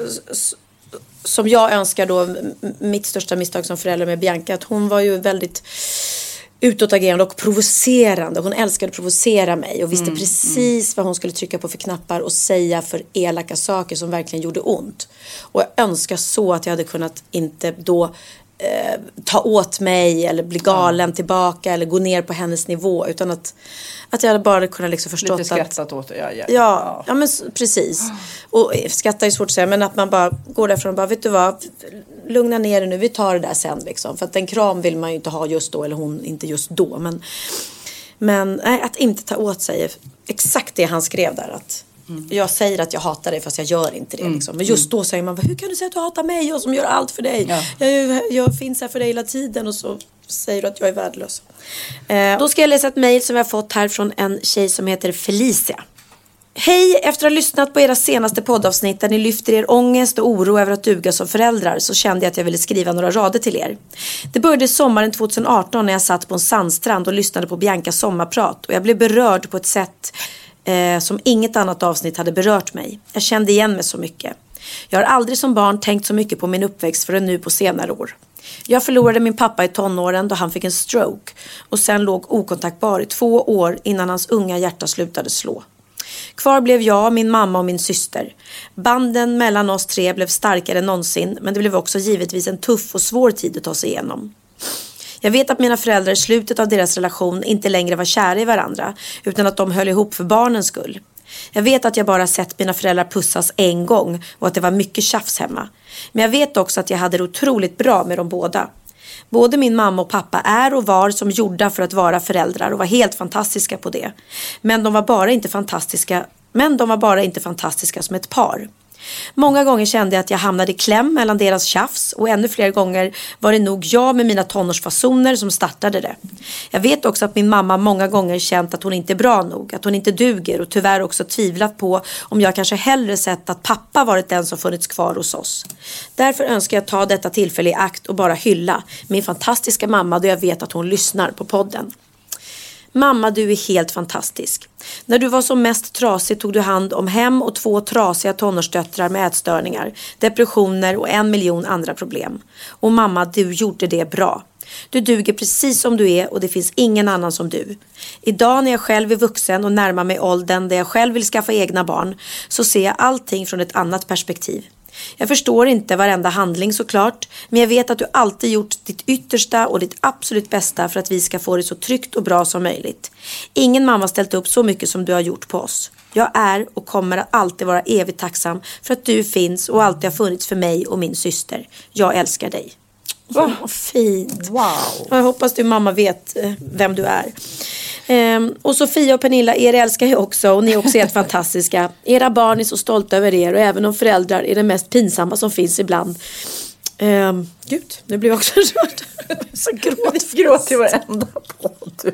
som jag önskar då, mitt största misstag som förälder med Bianca, att hon var ju väldigt utåtagerande och provocerande. Hon älskade att provocera mig och visste precis vad hon skulle trycka på för knappar och säga för elaka saker som verkligen gjorde ont. Och jag önskar så att jag hade kunnat inte då ta åt mig eller bli galen tillbaka eller gå ner på hennes nivå, utan att jag hade bara kunnat liksom förstått lite skrattat åt det. Ja, men precis. Och skratta är svårt att säga, men att man bara går därifrån och bara, vet du vad, lugna ner dig nu, vi tar det där sen liksom. För att en kram vill man ju inte ha just då, eller hon inte just då, men nej, att inte ta åt sig exakt det han skrev där, att jag säger att jag hatar dig fast jag gör inte det liksom. Men just då säger man, hur kan du säga att du hatar mig, jag som gör allt för dig? Jag finns här för dig hela tiden, och så säger du att jag är värdelös. Då ska jag läsa ett mejl som jag har fått här från en tjej som heter Felicia. Hej, efter att ha lyssnat på era senaste poddavsnitt där ni lyfter er ångest och oro över att duga som föräldrar, så kände jag att jag ville skriva några rader till er. Det började sommaren 2018 när jag satt på en sandstrand och lyssnade på Biancas sommarprat, och jag blev berörd på ett sätt som inget annat avsnitt hade berört mig. Jag kände igen mig så mycket. Jag har aldrig som barn tänkt så mycket på min uppväxt förrän nu på senare år. Jag förlorade min pappa i tonåren då han fick en stroke, och sen låg okontaktbar i 2 år innan hans unga hjärta slutade slå. Kvar blev jag, min mamma och min syster. Banden mellan oss 3 blev starkare än någonsin, men det blev också givetvis en tuff och svår tid att ta sig igenom. Jag vet att mina föräldrar i slutet av deras relation inte längre var kära i varandra, utan att de höll ihop för barnens skull. Jag vet att jag bara sett mina föräldrar pussas en gång och att det var mycket tjafs hemma. Men jag vet också att jag hade det otroligt bra med dem båda. Både min mamma och pappa är och var som gjorda för att vara föräldrar och var helt fantastiska på det. Men de var bara inte fantastiska som ett par. Många gånger kände jag att jag hamnade i kläm mellan deras tjafs, och ännu fler gånger var det nog jag med mina tonårsfasoner som startade det. Jag vet också att min mamma många gånger känt att hon inte är bra nog, att hon inte duger, och tyvärr också tvivlat på om jag kanske hellre sett att pappa varit den som funnits kvar hos oss. Därför önskar jag ta detta tillfälle i akt och bara hylla min fantastiska mamma, då jag vet att hon lyssnar på podden. Mamma, du är helt fantastisk. När du var som mest trasig tog du hand om hem och 2 trasiga tonårsdöttrar med ätstörningar, depressioner och 1 miljon andra problem. Och mamma, du gjorde det bra. Du duger precis som du är, och det finns ingen annan som du. Idag när jag själv är vuxen och närmar mig åldern där jag själv vill skaffa egna barn, så ser jag allting från ett annat perspektiv. Jag förstår inte varenda handling såklart, men jag vet att du alltid gjort ditt yttersta och ditt absolut bästa för att vi ska få det så tryggt och bra som möjligt. Ingen mamma ställt upp så mycket som du har gjort på oss. Jag är och kommer att alltid vara evigt tacksam för att du finns och alltid har funnits för mig och min syster. Jag älskar dig. Vad fint. Wow. Jag hoppas du mamma vet vem du är. Och Sofia och Pernilla, er älskar jag också, och ni är också helt fantastiska. Era barn är så stolta över er, och även om föräldrar är det mest pinsamma som finns ibland. Gud, nu blir jag också rörd. Så gråt i varenda podd.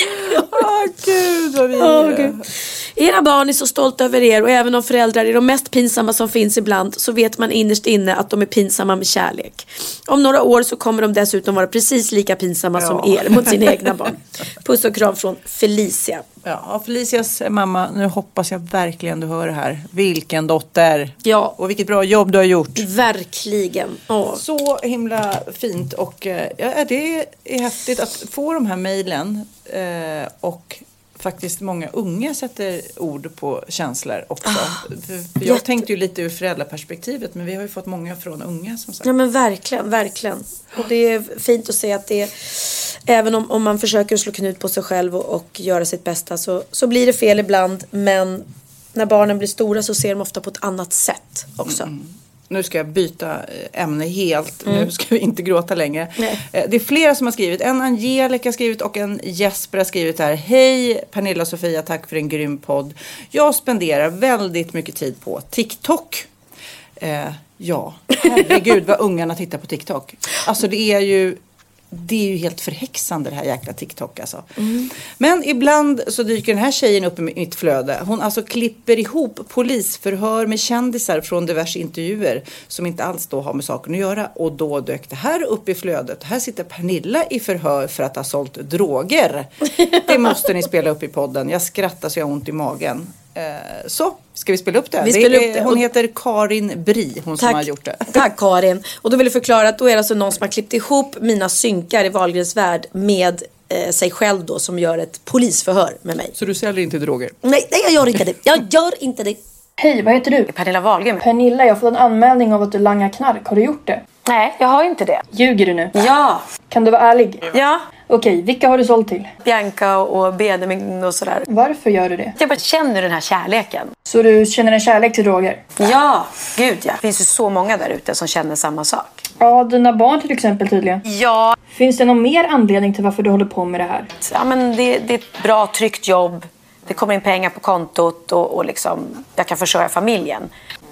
Gud vad vi Gud. Era barn är så stolta över er, och även om föräldrar är de mest pinsamma som finns ibland, så vet man innerst inne att de är pinsamma med kärlek. Om några år så kommer de dessutom vara precis lika pinsamma som er mot sina egna barn. Puss och kram från Felicia. Ja, Felicias mamma, nu hoppas jag verkligen du hör det här. Vilken dotter. Ja. Och vilket bra jobb du har gjort. Verkligen. Så himla fint, och det är häftigt att få de här mejlen, och faktiskt många unga sätter ord på känslor också. För jag tänkte ju lite ur föräldraperspektivet, men vi har ju fått många från unga som sagt. Ja, men verkligen, verkligen. Och det är fint att se att det är, även om man försöker slå knut på sig själv och göra sitt bästa, så blir det fel ibland, men när barnen blir stora så ser de ofta på ett annat sätt också. Nu ska jag byta ämne helt. Nu ska vi inte gråta längre. Det är flera som har skrivit. En Angelica har skrivit och en Jesper har skrivit här. Hej Pernilla och Sofia, tack för en grym podd. Jag spenderar väldigt mycket tid på TikTok. Ja, herregud vad ungarna tittar på TikTok. Alltså det är ju helt förhäxande det här jäkla TikTok alltså. Men ibland så dyker den här tjejen upp i mitt flöde. Hon alltså klipper ihop polisförhör med kändisar från diverse intervjuer som inte alls då har med saken att göra. Och då dök det här upp i flödet. Här sitter Pernilla i förhör för att ha sålt droger. Det måste ni spela upp i podden. Jag skrattar så jag har ont i magen. Så, ska vi spela upp det? Hon heter Karin Bri, hon som har gjort det. Tack Karin. Och då vill jag förklara att då är det alltså någon som har klippt ihop mina synkar i Wahlgrens värld med sig själv då, som gör ett polisförhör med mig. Så du säljer inte droger? Nej, jag gör inte det. Jag gör inte det. Hej, vad heter du? Pernilla Wahlgren. Pernilla, jag har fått en anmälning av att du langar knark. Har du gjort det? Nej, jag har inte det. Ljuger du nu? Ja. Kan du vara ärlig? Ja. Okej, vilka har du sålt till? Bianca och Benjamin och sådär. Varför gör du det? Jag bara känner den här kärleken. Så du känner en kärlek till droger? Ja, gud ja. Det finns ju så många där ute som känner samma sak. Ja, dina barn till exempel tydligen. Ja. Finns det någon mer anledning till varför du håller på med det här? Ja, men det är ett bra, tryggt jobb. Det kommer in pengar på kontot och liksom, jag kan försörja familjen.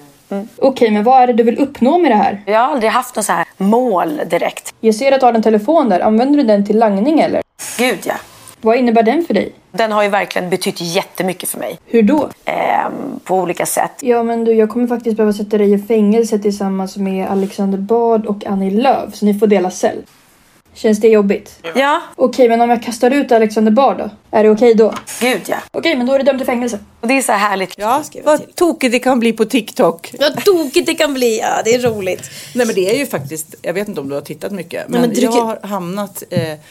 Okej, men vad är det du vill uppnå med det här? Jag har aldrig haft någon så här mål direkt. Jag ser att du har en telefon där. Använder du den till langning eller? Gud ja. Vad innebär den för dig? Den har ju verkligen betytt jättemycket för mig. Hur då? På olika sätt. Ja, men du, jag kommer faktiskt behöva sätta dig i fängelse tillsammans med Alexander Bard och Annie Lööf. Så ni får dela cell. Känns det jobbigt? Ja. Okej, men om jag kastar ut Alexander Bard då? Är det okej då? Gud ja. Okej, men då är du dömd till fängelse. Och det är så här härligt. Ja, vad tokigt det kan bli på TikTok. Vad tokigt det kan bli, ja, det är roligt. Nej, men det är ju faktiskt, jag vet inte om du har tittat mycket. Men, jag har hamnat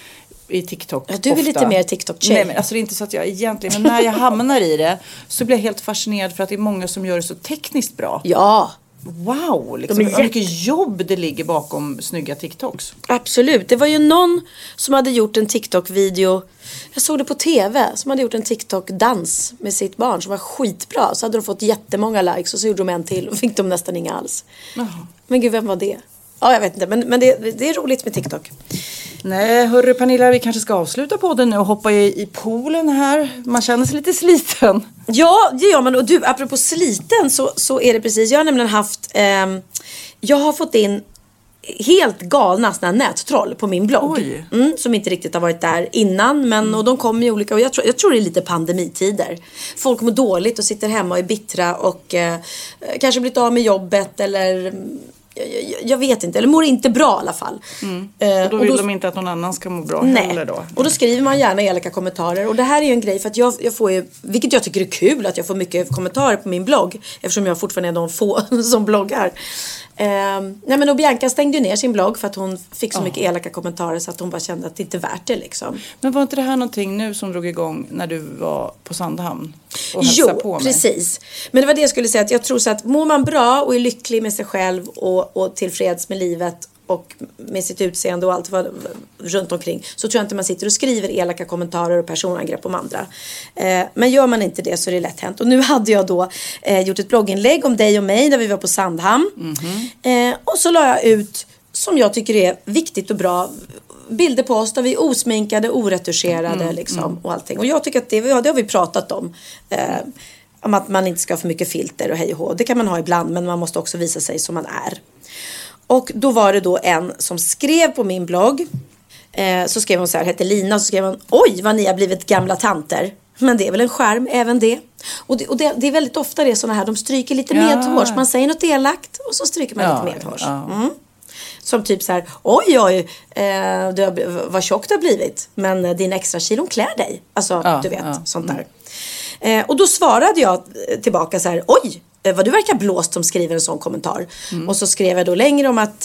i TikTok ja, du är ofta. Lite mer TikTok-tjej. Nej, men alltså det är inte så att jag egentligen, men när jag hamnar i det så blir jag helt fascinerad för att det är många som gör det så tekniskt bra. Ja. Wow, liksom, hur mycket jobb det ligger bakom snygga TikToks. Absolut, det var ju någon som hade gjort en TikTok-video. Jag såg det på tv, som hade gjort en TikTok-dans med sitt barn som var skitbra. Så hade de fått jättemånga likes och så gjorde de en till och fick de nästan inga alls. Jaha. Men gud, vem var det? Ja, jag vet inte, men det är roligt med TikTok. Nej, hörru Pernilla, vi kanske ska avsluta podden nu och hoppa i poolen här. Man känner sig lite sliten. Ja, det gör man. Och du, apropå sliten så är det precis. Jag har nämligen haft, jag har fått in helt galna såna nättroll på min blogg. Som inte riktigt har varit där innan. Men, och de kommer ju olika, och jag tror det är lite pandemitider. Folk mår dåligt och sitter hemma och är bittra och kanske blivit av med jobbet eller... Jag vet inte, eller mår inte bra i alla fall. Och då vill de inte att någon annan ska må bra heller då. Och då skriver man gärna elaka kommentarer. Och det här är ju en grej för att jag får ju, vilket jag tycker är kul, att jag får mycket kommentarer på min blogg. Eftersom jag fortfarande är de få som bloggar. Nej, men och Bianca stängde ner sin blogg för att hon fick så mycket elaka kommentarer så att hon bara kände att det inte är värt det liksom. Men var inte det här någonting nu som drog igång när du var på Sandhamn och hälsade på mig? Precis. Men det var det jag skulle säga, att jag tror så att mår man bra och är lycklig med sig själv och tillfreds med livet och med sitt utseende och allt vad runt omkring, så tror jag inte man sitter och skriver elaka kommentarer och personangrepp om andra. Men gör man inte det så är det lätt hänt. Och nu hade jag då gjort ett blogginlägg om dig och mig när vi var på Sandhamn. Och så la jag ut, som jag tycker är viktigt och bra, bilder på oss där vi är osminkade, oretuscherade liksom, och allting. Och jag tycker att det har vi pratat om att man inte ska ha för mycket filter och hej och hå. Det kan man ha ibland, men man måste också visa sig som man är. Och då var det då en som skrev på min blogg. Så skrev hon så här, hette Lina. Så skrev hon, oj vad ni har blivit gamla tanter. Men det är väl en skärm, även det. Och det är väldigt ofta det såna här, de stryker lite medhårs. Man säger något elakt och så stryker man lite medhårs. Som typ så här, oj, vad tjock det har blivit. Men din extra kilon klär dig. Alltså, du vet, sånt där. Och då svarade jag tillbaka så här, oj, vad du verkar blåst som skriver en sån kommentar. Och så skrev jag då längre om att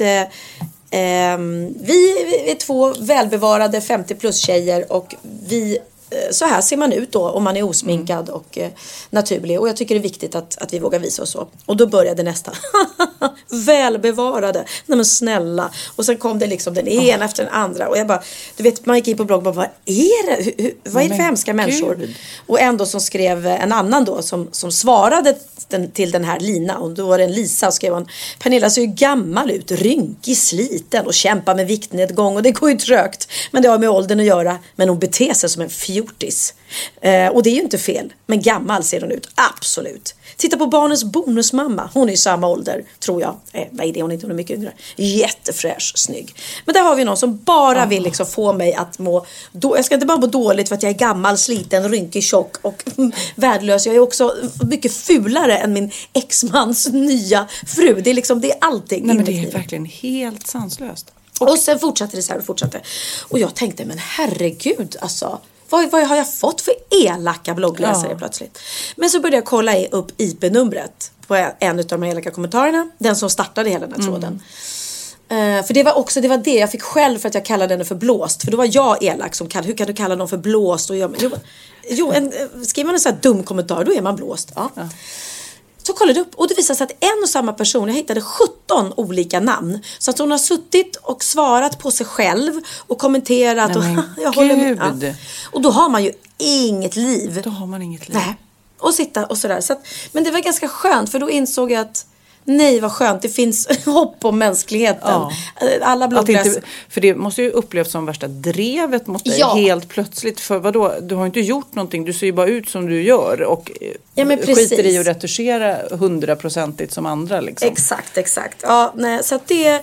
vi är två välbevarade 50 plus tjejer och vi, så här ser man ut då om man är osminkad och naturlig. Och jag tycker det är viktigt att vi vågar visa oss så. Och då började nästa. välbevarade. Nej men snälla. Och sen kom det liksom den ena efter den andra. Och jag bara, du vet, man gick in på blogg och bara, vad är det? Vad är det för hemska människor? Och ändå som skrev en annan då som svarade till den här Lina. Och då var det en Lisa och skrev hon, Pernilla ser ju gammal ut, rynkig, sliten och kämpar med viktnedgång och det går ju trögt. Men det har med åldern att göra. Men hon beter sig som en fjortis. Och det är ju inte fel. Men gammal ser hon ut, absolut. Titta på barnens bonusmamma. Hon är i samma ålder, tror jag. Vad är det? Hon är inte mycket yngre. Jättefräsch, snygg. Men där har vi någon som bara vill liksom få mig att må... Jag ska inte bara må dåligt för att jag är gammal, sliten, rynkig, tjock och värdelös. Jag är också mycket fulare än min exmans nya fru. Det är liksom, det är allting. Nej, men det är verkligen helt sanslöst. Och sen fortsatte det så här och fortsatte. Och jag tänkte, men herregud, alltså... Vad har jag fått för elaka bloggläsare plötsligt? Men så började jag kolla upp IP-numret på en av de här elaka kommentarerna. Den som startade hela den här tråden. För det var det jag fick själv för att jag kallade den för blåst. För då var jag elak som hur kan du kalla någon för blåst? Och skriver man en sån här dum kommentar, då är man blåst. Ja. Så kollade upp och det visade sig att en och samma person, jag hittade 17 olika namn. Så att hon har suttit och svarat på sig själv och kommenterat. Nej, och jag håller med. Ja. Och då har man ju inget liv. Då har man inget liv. Nej. Och sitta och sådär. Så att, men det var ganska skönt för då insåg jag att nej, vad skönt. Det finns hopp om mänskligheten. Ja. Alla bloggläsare. För det måste ju upplevas som värsta drevet mot dig helt plötsligt. För vadå? Du har inte gjort någonting. Du ser ju bara ut som du gör. Och skiter i att retuschera 100% som andra. Liksom. Exakt. Ja, nej, så att det...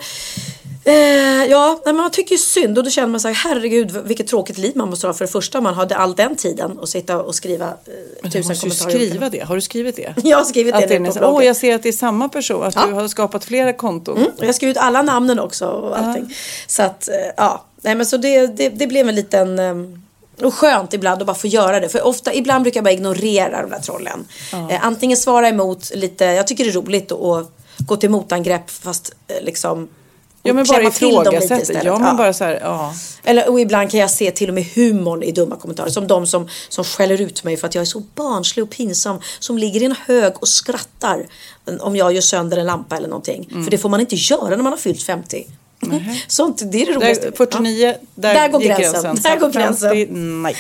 men man tycker ju synd. Och då känner man så här, herregud, vilket tråkigt liv man måste ha. För det första, man hade all den tiden och sitta och skriva 1000 kommentarer. Skriva det. Har du skrivit det? Jag har skrivit det på bloggen. Jag ser att det är samma person. Att du har skapat flera konton. Och jag har skrivit alla namnen också och allting. Så att, nej men så det blev en liten... Och skönt ibland att bara få göra det. För ibland brukar jag bara ignorera de där trollen. Antingen svara emot lite... Jag tycker det är roligt att gå till motangrepp fast liksom... Ja, men bara ifrågasätta. Ja, men bara så här, och ibland kan jag se till och med humorn i dumma kommentarer. Som de som skäller ut mig för att jag är så barnslig och pinsam. Som ligger i en hög och skrattar om jag gör sönder en lampa eller någonting. För det får man inte göra när man har fyllt 50. Sånt, det är det roligaste. 49, där går gränsen. Där går gränsen. 50, nej.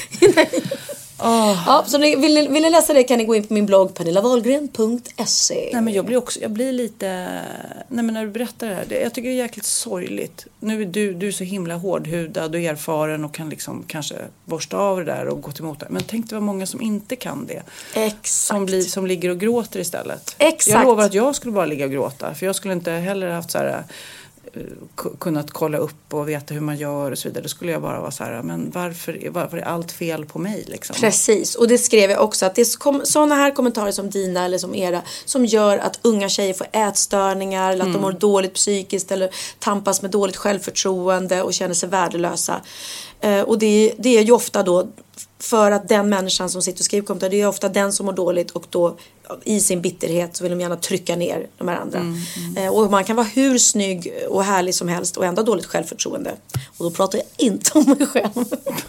Ja, så vill ni läsa det kan ni gå in på min blogg pernillawahlgren.se. Nej, men jag blir lite... Nej, men när du berättar det här, jag tycker det är jäkligt sorgligt. Nu är du är så himla hårdhudad och erfaren och kan liksom kanske borsta av det där och gå till mota. Men tänk dig vad många som inte kan det. Exakt. Som ligger och gråter istället. Exakt. Jag lovar att jag skulle bara ligga och gråta. För jag skulle inte heller haft så här... kunnat kolla upp och veta hur man gör och så vidare. Då skulle jag bara vara så här, men varför är allt fel på mig liksom? Precis, och det skrev jag också att det är sådana här kommentarer som dina eller som era som gör att unga tjejer får ätstörningar eller att de mår dåligt psykiskt eller tampas med dåligt självförtroende och känner sig värdelösa. Och det är ju ofta då för att den människan som sitter och skriver kommentarer, det är ofta den som mår dåligt och då i sin bitterhet så vill de gärna trycka ner de här andra. Och man kan vara hur snygg och härlig som helst och ändå dåligt självförtroende. Och då pratar jag inte om mig själv.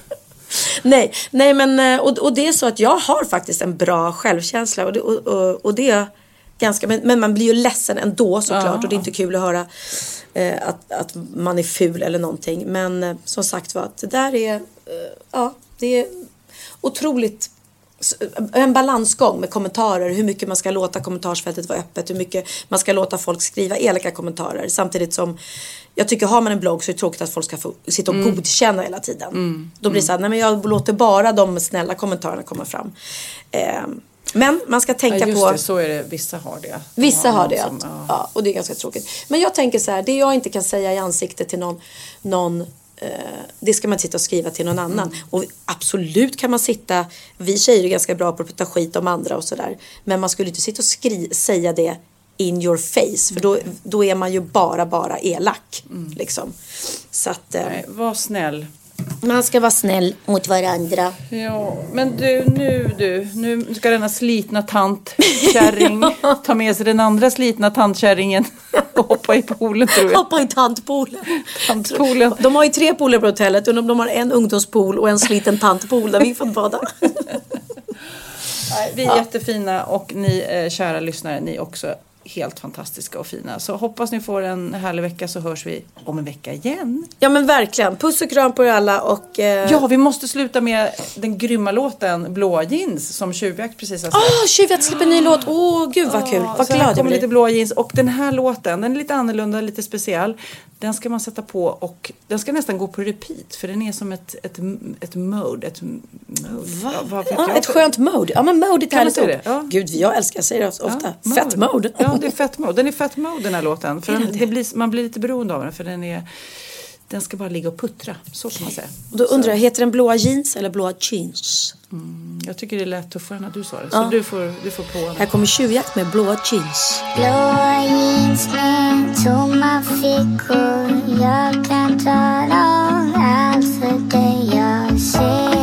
Nej men och det är så att jag har faktiskt en bra självkänsla och det är ganska, men man blir ju ledsen ändå såklart och det är inte kul att höra att man är ful eller någonting. Men som sagt var att det där är det är otroligt en balansgång med kommentarer, hur mycket man ska låta kommentarsfältet vara öppet, hur mycket man ska låta folk skriva elaka kommentarer, samtidigt som jag tycker har man en blogg så är det tråkigt att folk ska få sitta och godkänna hela tiden. Då blir det så här, nej men jag låter bara de snälla kommentarerna komma fram. Men man ska tänka just på... det, så är det, vissa har det. Vissa har det, ja, och det är ganska tråkigt. Men jag tänker så här, det jag inte kan säga i ansiktet till någon det ska man sitta och skriva till någon annan. Och absolut kan man sitta, vi tjejer är ganska bra på att ta skit om andra och sådär. Men man skulle inte sitta och säga det in your face. För då är man ju bara elak. Liksom. Så att... Nej, var snäll. Man ska vara snäll mot varandra. Ja, men nu ska denna slitna tantkärring ta med sig den andra slitna tantkärringen och hoppa i poolen, tror jag. Hoppa i tantpoolen. De har ju 3 pooler på hotellet. Och de har en ungdomspool och en sliten tantpool där vi får bada. Nej, vi är jättefina och ni kära lyssnare, ni också helt fantastiska och fina. Så hoppas ni får en härlig vecka, så hörs vi om en vecka igen. Ja men verkligen, puss och kram på er alla och... Ja, vi måste sluta med den grymma låten Blåa jeans som Tjuvjakt precis har släppt. Tjuvjakt släpper en ny låt, gud vad kul, vad glad jag kommer blir. lite Blåa jeans och den här låten, den är lite annorlunda, lite speciell. Den ska man sätta på och den ska nästan gå på repeat för den är som ett mode. Ett skönt mode. Ja men mode är härligt ord. Ja. Gud, jag älskar att säga det ofta. Ja, fett mode. Ja, det är fett mode. Den är fett mode den här låten. För man blir lite beroende av den för den ska bara ligga och puttra. Så kan man säga. Och då undrar jag, heter den Blåa jeans eller Blåa jeans? Jag tycker det lät tuffare när du sa det. Så du får prova. Här kommer Tjuvjakt med Blåa jeans. Blåa jeans med tomma fickor. Jag kan tala om allt för dig jag ser.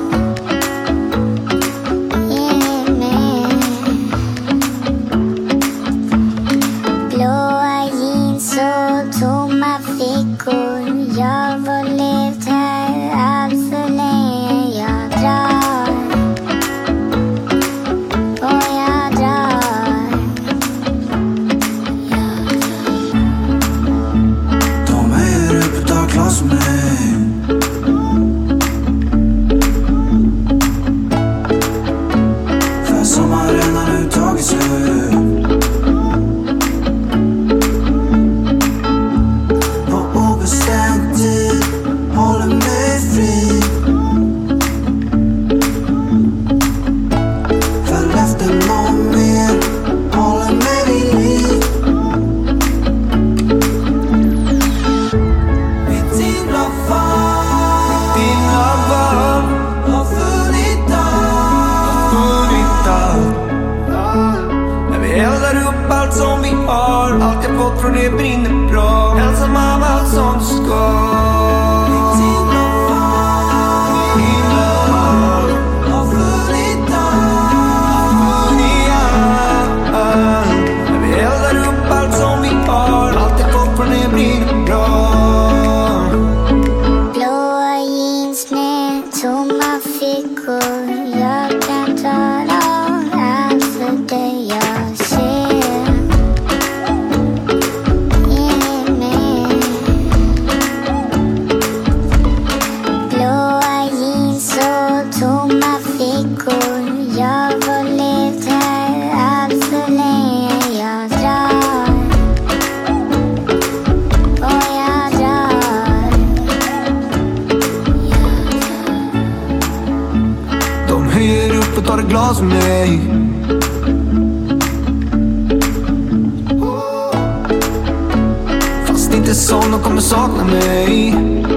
Blåa jeans och tomma fickor. Jag har levt här allt för länge. Jag drar. Och jag drar. De är uppe, tar glas med mig. För sommaren har nu tagit slut. Håller mig fri. Följ efter någon mer. Håller mig vid liv. Mitt inre fall har funnit allt. När vi eldar upp allt som vi har. Allt jag fått från det brinner bra. Ensam av allt som du ska. Blåa jeans med tomma fickor. Jag kan tala om allt för dig jag ser. Blåa jeans och tomma fickor. Jag har levt här allt för länge. Jag drar. Och jag drar. De höjer upp och tar ett glas med mig. Fast inte som de kommer sakna mig.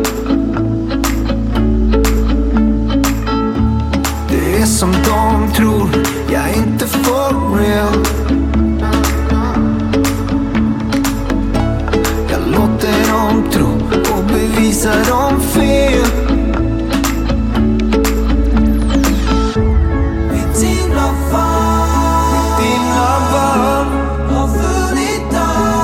Det är som de tror, jag är inte for real. Jag låter dem tro och bevisar dem fel. Mitt inre fall har funnit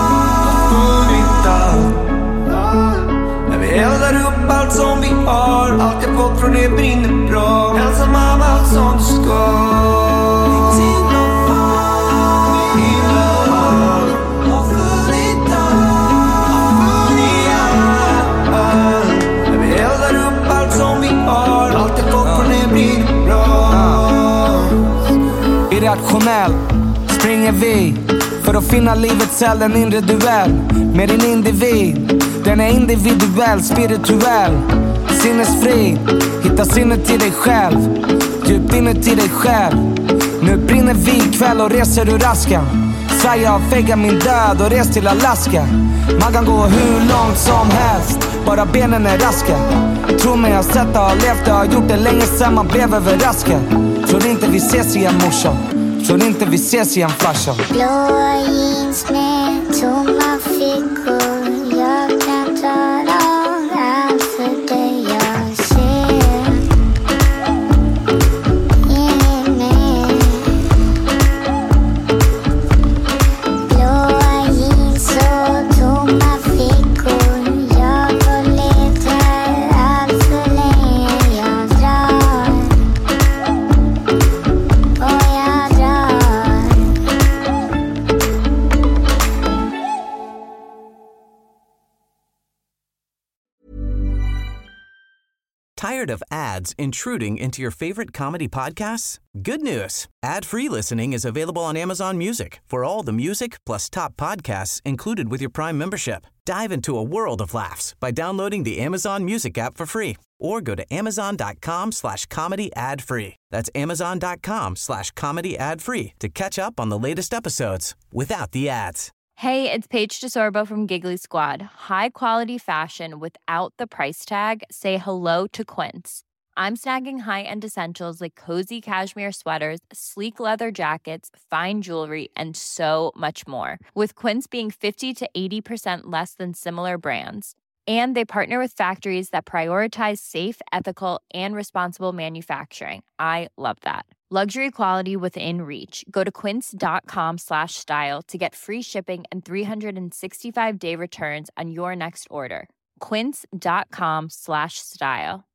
allt. När vi eldar upp allt som vi har. Allt jag fått från det brinner bra. Ensam av allt som du ska. Mitt inre fall har funnit allt. När vi eldar upp allt som vi har. Allt jag fått från det brinner bra. Irrationell springer vi för att finna livets eld, en inre duell med din individ. Den är individuell, spirituell, sinnesfri. Hitta sinnet i dig själv, djupt inuti dig själv. Nu brinner vi ikväll och reser ur askan. Sverige har fegat min död och rest till Alaska. Man kan gå hur långt som helst, bara benen är raska. Tro mig, jag har sett det, har levt det, har gjort det länge sedan man blev överraskad. Tror inte vi ses igen morsan, tror inte vi ses igen farsan. Blåa jeans med tomma fickor. Jag kan tala om allt för dig jag ser. Blåa jeans och tomma fickor. Jag har levt här allt för länge. Jag drar. Och jag drar. Tired of ads intruding into your favorite comedy podcasts? Good news. Ad-free listening is available on Amazon Music for all the music plus top podcasts included with your Prime membership. Dive into a world of laughs by downloading the Amazon Music app for free or go to amazon.com/comedy ad-free. That's amazon.com/comedy ad-free to catch up on the latest episodes without the ads. Hey, it's Paige DeSorbo from Giggly Squad. High quality fashion without the price tag. Say hello to Quince. I'm snagging high-end essentials like cozy cashmere sweaters, sleek leather jackets, fine jewelry, and so much more. With Quince being 50 to 80% less than similar brands. And they partner with factories that prioritize safe, ethical, and responsible manufacturing. I love that. Luxury quality within reach. Go to quince.com/style to get free shipping and 365-day returns on your next order. Quince.com/style.